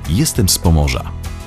Jestem z Pomorza.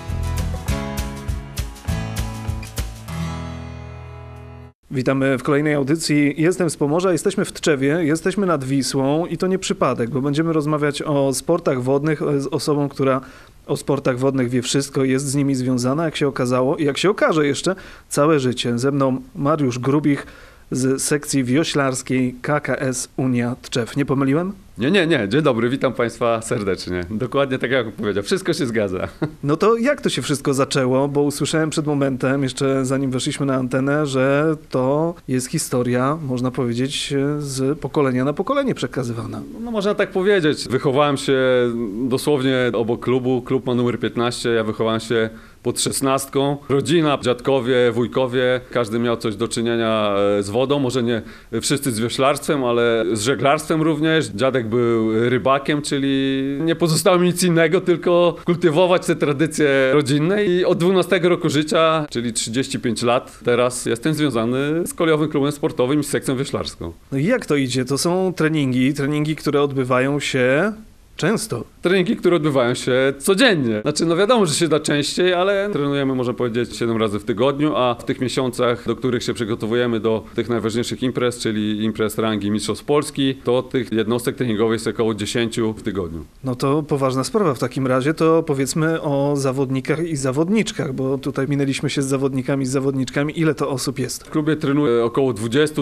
Witamy w kolejnej audycji. Jestem z Pomorza, jesteśmy w Tczewie, jesteśmy nad Wisłą i to nie przypadek, bo będziemy rozmawiać o sportach wodnych z osobą, która o sportach wodnych wie wszystko, jest z nimi związana, jak się okazało i jak się okaże jeszcze całe życie. Ze mną Mariusz Grubich z sekcji wioślarskiej KKS Unia Tczew. Nie pomyliłem? Nie. Dzień dobry, witam Państwa serdecznie. Dokładnie tak jak powiedział, wszystko się zgadza. No to jak to się wszystko zaczęło? Bo usłyszałem przed momentem, jeszcze zanim weszliśmy na antenę, że to jest historia, można powiedzieć, z pokolenia na pokolenie przekazywana. No można tak powiedzieć. Wychowałem się dosłownie obok klubu. Klub ma numer 15, ja wychowałem się pod 16. Rodzina, dziadkowie, wujkowie, każdy miał coś do czynienia z wodą. Może nie wszyscy z wioślarstwem, ale z żeglarstwem również. Dziadek był rybakiem, czyli nie pozostało mi nic innego, tylko kultywować te tradycje rodzinne. I od 12 roku życia, czyli 35 lat, teraz jestem związany z kolejowym klubem sportowym i z sekcją wioślarską. No i jak to idzie? To są treningi, które odbywają się często. Treningi, które odbywają się codziennie. Znaczy, no wiadomo, że się da częściej, ale trenujemy, można powiedzieć, 7 razy w tygodniu, a w tych miesiącach, do których się przygotowujemy do tych najważniejszych imprez, czyli imprez rangi Mistrzostw Polski, to tych jednostek treningowych jest około 10 w tygodniu. No to poważna sprawa w takim razie, to powiedzmy o zawodnikach i zawodniczkach, bo tutaj minęliśmy się z zawodnikami, z zawodniczkami. Ile to osób jest? W klubie trenuje około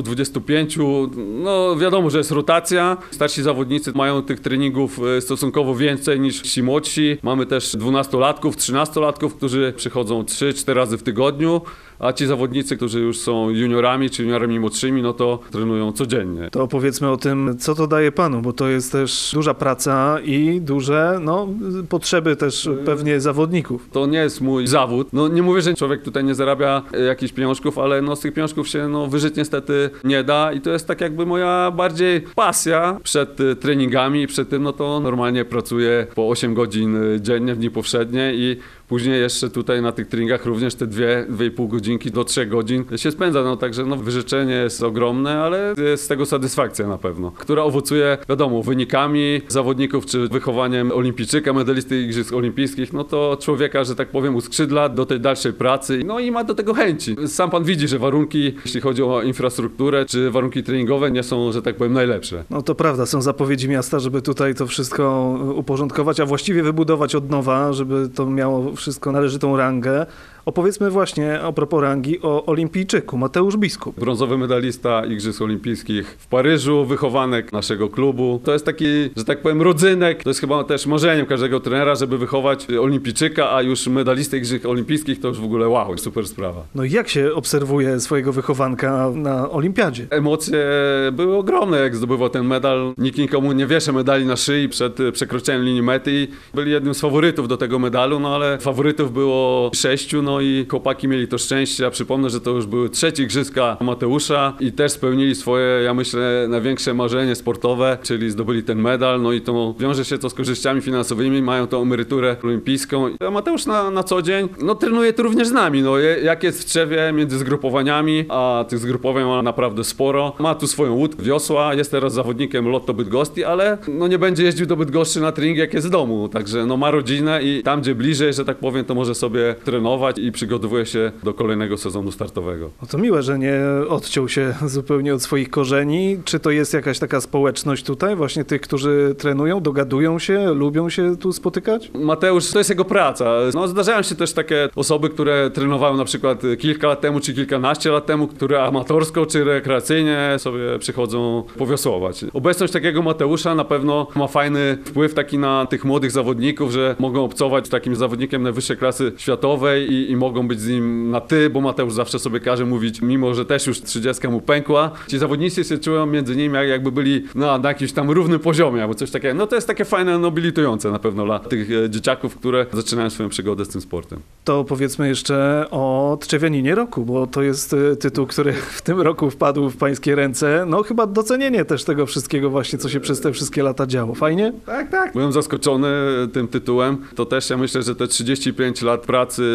20-25. No wiadomo, że jest rotacja. Starsi zawodnicy mają tych treningów stosunkowo więcej niż ci młodsi. Mamy też 12-latków, 13-latków, którzy przychodzą 3-4 razy w tygodniu, a ci zawodnicy, którzy już są juniorami czy juniorami młodszymi, no to trenują codziennie. To opowiedzmy o tym, co to daje panu, bo to jest też duża praca i duże potrzeby też pewnie zawodników. To nie jest mój zawód. No nie mówię, że człowiek tutaj nie zarabia jakichś pieniążków, ale no z tych pieniążków się wyżyć niestety nie da i to jest tak jakby moja bardziej pasja przed treningami i przed tym, no to normalnie pracuję po 8 godzin dziennie w dni powszednie i później jeszcze tutaj na tych treningach również te 2,5 godzinki do 3 godzin się spędza. No także wyrzeczenie jest ogromne, ale jest z tego satysfakcja na pewno, która owocuje, wiadomo, wynikami zawodników czy wychowaniem olimpijczyka, medalisty Igrzysk Olimpijskich, no to człowieka, że tak powiem, uskrzydla do tej dalszej pracy, no i ma do tego chęci. Sam pan widzi, że warunki, jeśli chodzi o infrastrukturę czy warunki treningowe, nie są, że tak powiem, najlepsze. No to prawda, są zapowiedzi miasta, żeby tutaj to wszystko uporządkować, a właściwie wybudować od nowa, żeby to miało wszystko należytą rangę. Opowiedzmy właśnie a propos rangi o olimpijczyku, Mateusz Biskup. Brązowy medalista Igrzysk Olimpijskich w Paryżu, wychowanek naszego klubu. To jest taki, że tak powiem, rodzynek. To jest chyba też marzeniem każdego trenera, żeby wychować olimpijczyka, a już medalistę Igrzysk Olimpijskich to już w ogóle wow, super sprawa. No i jak się obserwuje swojego wychowanka na olimpiadzie? Emocje były ogromne, jak zdobywał ten medal. Nikt nikomu nie wiesza medali na szyi przed przekroczeniem linii mety i byli jednym z faworytów do tego medalu, no ale faworytów było 6, no i chłopaki mieli to szczęście. Ja przypomnę, że to już były 3 igrzyska Mateusza i też spełnili swoje, ja myślę, największe marzenie sportowe, czyli zdobyli ten medal, no i to wiąże się to z korzyściami finansowymi, mają tą emeryturę olimpijską. A Mateusz na co dzień, trenuje to również z nami, jak jest w Tczewie między zgrupowaniami, a tych zgrupowań ma naprawdę sporo. Ma tu swoją łódkę, wiosła, jest teraz zawodnikiem Lotto Bydgoszczy, ale nie będzie jeździł do Bydgoszczy na trening, jak jest w domu, także ma rodzinę i tam, gdzie bliżej, że tak powiem, to może sobie trenować i przygotowuje się do kolejnego sezonu startowego. No to miłe, że nie odciął się zupełnie od swoich korzeni. Czy to jest jakaś taka społeczność tutaj, właśnie tych, którzy trenują, dogadują się, lubią się tu spotykać? Mateusz, to jest jego praca. Zdarzają się też takie osoby, które trenowały na przykład kilka lat temu, czy kilkanaście lat temu, które amatorsko, czy rekreacyjnie sobie przychodzą powiosłować. Obecność takiego Mateusza na pewno ma fajny wpływ taki na tych młodych zawodników, że mogą obcować z takim zawodnikiem najwyższej klasy światowej i mogą być z nim na ty, bo Mateusz zawsze sobie każe mówić, mimo że też już 30 mu pękła. Ci zawodnicy się czują między nimi, jakby byli na jakimś tam równym poziomie, albo coś takiego. To jest takie fajne, nobilitujące na pewno dla tych dzieciaków, które zaczynają swoją przygodę z tym sportem. To powiedzmy jeszcze o Tczewianinie roku, bo to jest tytuł, który w tym roku wpadł w pańskie ręce. Chyba docenienie też tego wszystkiego właśnie, co się przez te wszystkie lata działo. Fajnie? Tak. Byłem zaskoczony tym tytułem. To też ja myślę, że te 35 lat pracy tu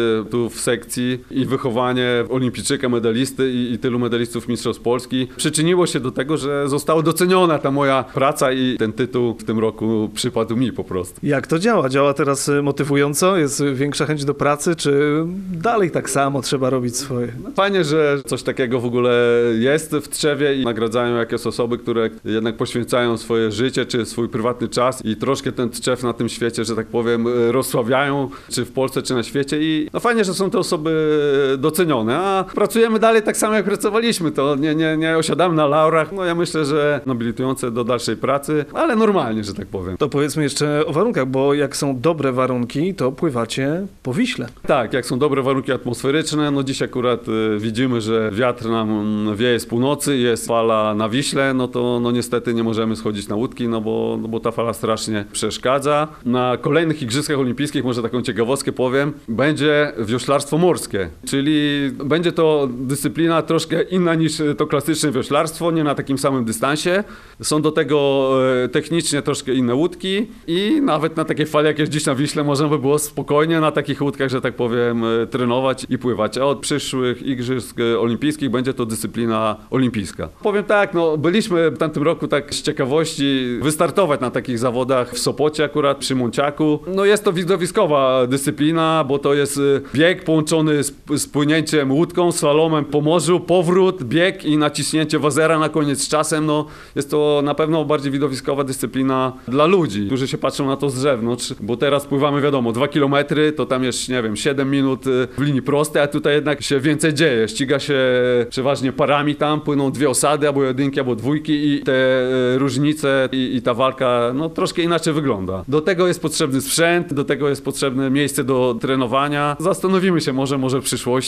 medalistów w sekcji i wychowanie olimpijczyka, medalisty i tylu medalistów mistrzostw Polski przyczyniło się do tego, że została doceniona ta moja praca i ten tytuł w tym roku przypadł mi po prostu. Jak to działa? Działa teraz motywująco? Jest większa chęć do pracy, czy dalej tak samo trzeba robić swoje? Fajnie, że coś takiego w ogóle jest w Tczewie i nagradzają jakieś osoby, które jednak poświęcają swoje życie, czy swój prywatny czas i troszkę ten Tczew na tym świecie, że tak powiem, rozsławiają, czy w Polsce, czy na świecie i no fajnie, że są te osoby docenione, a pracujemy dalej tak samo, jak pracowaliśmy, to nie osiadamy na laurach, no ja myślę, że nobilitujące do dalszej pracy, ale normalnie, że tak powiem. To powiedzmy jeszcze o warunkach, bo jak są dobre warunki, to pływacie po Wiśle. Tak, jak są dobre warunki atmosferyczne, no dziś akurat widzimy, że wiatr nam wieje z północy, jest fala na Wiśle, no to no niestety nie możemy schodzić na łódki, no bo ta fala strasznie przeszkadza. Na kolejnych Igrzyskach Olimpijskich, może taką ciekawostkę powiem, będzie wioślarstwo morskie, czyli będzie to dyscyplina troszkę inna niż to klasyczne wioślarstwo, nie na takim samym dystansie. Są do tego technicznie troszkę inne łódki i nawet na takiej fali, jak jest dziś na Wiśle, można by było spokojnie na takich łódkach, że tak powiem, trenować i pływać. A od przyszłych Igrzysk Olimpijskich będzie to dyscyplina olimpijska. Powiem tak, no byliśmy w tamtym roku tak z ciekawości wystartować na takich zawodach w Sopocie akurat, przy Monciaku. No jest to widowiskowa dyscyplina, bo to jest bieg połączony z płynięciem łódką, slalomem po morzu, powrót, bieg i naciśnięcie wazera na koniec z czasem. No jest to na pewno bardziej widowiskowa dyscyplina dla ludzi, którzy się patrzą na to z zewnątrz, bo teraz pływamy, wiadomo, 2 kilometry, to tam jest, nie wiem, 7 minut w linii prostej, a tutaj jednak się więcej dzieje. Ściga się przeważnie parami tam, płyną 2 osady, albo jedynki, albo dwójki i te różnice i ta walka, no troszkę inaczej wygląda. Do tego jest potrzebny sprzęt, do tego jest potrzebne miejsce do trenowania. Zastanowimy się, może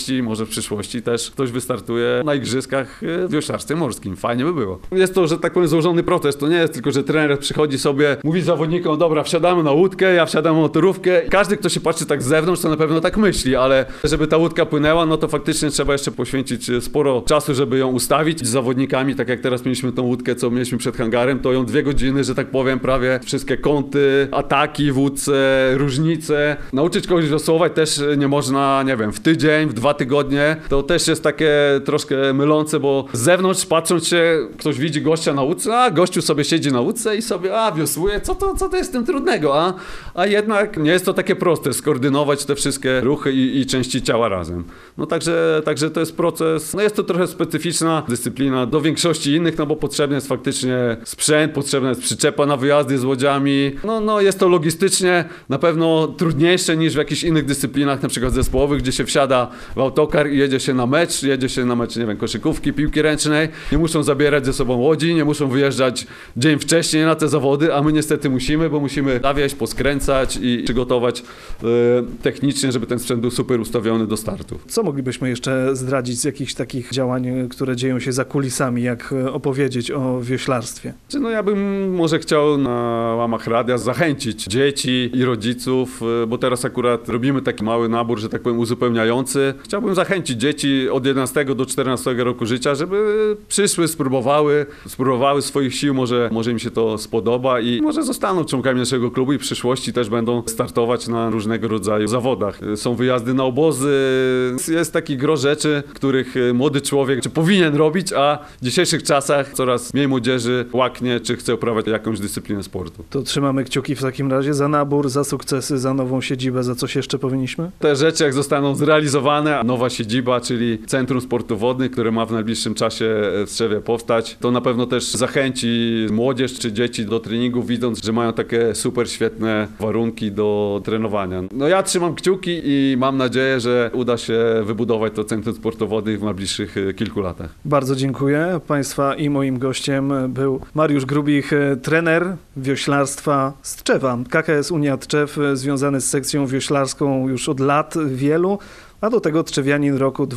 w przyszłości też ktoś wystartuje na igrzyskach w wioślarstwie morskim. Fajnie by było. Jest to, że tak powiem, złożony proces. To nie jest tylko, że trener przychodzi sobie, mówi zawodnikom, dobra, wsiadamy na łódkę, ja wsiadam na motorówkę. Każdy, kto się patrzy tak z zewnątrz, to na pewno tak myśli, ale żeby ta łódka płynęła, no to faktycznie trzeba jeszcze poświęcić sporo czasu, żeby ją ustawić z zawodnikami, tak jak teraz mieliśmy tą łódkę, co mieliśmy przed hangarem, to ją 2 godziny, że tak powiem, prawie wszystkie kąty, ataki w łódce, różnice. Nauczyć kogoś wiosłować też nie można, nie wiem, w tydzień, w 2 tygodnie. To też jest takie troszkę mylące, bo z zewnątrz patrząc się, ktoś widzi gościa na łódce, a gościu sobie siedzi na łódce i sobie, wiosłuje, co to jest w tym trudnego, a jednak nie jest to takie proste, skoordynować te wszystkie ruchy i części ciała razem. No także to jest proces, no jest to trochę specyficzna dyscyplina do większości innych, no bo potrzebny jest faktycznie sprzęt, potrzebna jest przyczepa na wyjazdy z łodziami. No jest to logistycznie na pewno trudniejsze niż w jakichś innych dyscyplinach, na przykład zespołowych, gdzie się wsiada w autokar i jedzie się na mecz, nie wiem, koszykówki, piłki ręcznej. Nie muszą zabierać ze sobą łodzi, nie muszą wyjeżdżać dzień wcześniej na te zawody, a my niestety musimy, bo musimy zawieźć, poskręcać i przygotować technicznie, żeby ten sprzęt był super ustawiony do startu. Co moglibyśmy jeszcze zdradzić z jakichś takich działań, które dzieją się za kulisami, jak opowiedzieć o wioślarstwie? No ja bym może chciał na łamach radia zachęcić dzieci i rodziców, bo teraz akurat robimy taki mały nabór, że tak powiem, uzupełniający. Chciałbym zachęcić dzieci od 11 do 14 roku życia, żeby przyszły, spróbowały swoich sił, może im się to spodoba i może zostaną członkami naszego klubu i w przyszłości też będą startować na różnego rodzaju zawodach. Są wyjazdy na obozy, jest taki gro rzeczy, których młody człowiek powinien robić, a w dzisiejszych czasach coraz mniej młodzieży łaknie, czy chce uprawiać jakąś dyscyplinę sportu. To trzymamy kciuki w takim razie za nabór, za sukcesy, za nową siedzibę, za coś jeszcze powinniśmy? Te rzeczy, jak zostaną zrealizowane, nowa siedziba, czyli Centrum Sportów Wodnych, które ma w najbliższym czasie w Tczewie powstać, to na pewno też zachęci młodzież czy dzieci do treningu, widząc, że mają takie super świetne warunki do trenowania. No ja trzymam kciuki i mam nadzieję, że uda się wybudować to Centrum Sportów Wodnych w najbliższych kilku latach. Bardzo dziękuję. Państwa i moim gościem był Mariusz Grubich, trener wioślarstwa z Tczewa. KKS Unia Tczew związany z sekcją wioślarską już od lat wielu, a do tego tczewianin roku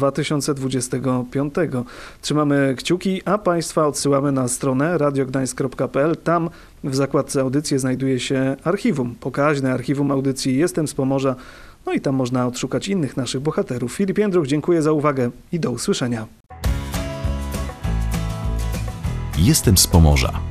2025. Trzymamy kciuki, a Państwa odsyłamy na stronę radiogdańsk.pl. Tam w zakładce audycje znajduje się archiwum, pokaźne archiwum audycji Jestem z Pomorza. No i tam można odszukać innych naszych bohaterów. Filip Jędruch, dziękuję za uwagę i do usłyszenia. Jestem z Pomorza.